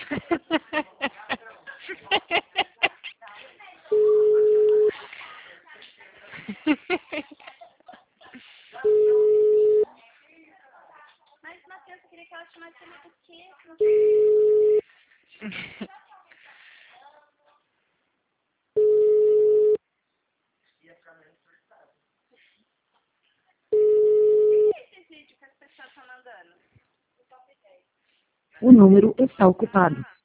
Mas, Matheus, eu queria que ela chamasse ele do quê? Não sei. O que é esse vídeo que as pessoas estão mandando? O número está ocupado.